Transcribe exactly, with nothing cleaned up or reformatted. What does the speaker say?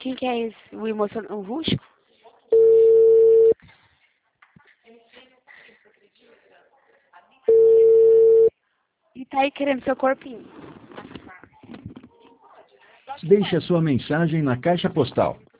Quem que é esse? O emocionado, o rústico? E tá aí querendo seu corpinho. Deixe a sua mensagem na caixa postal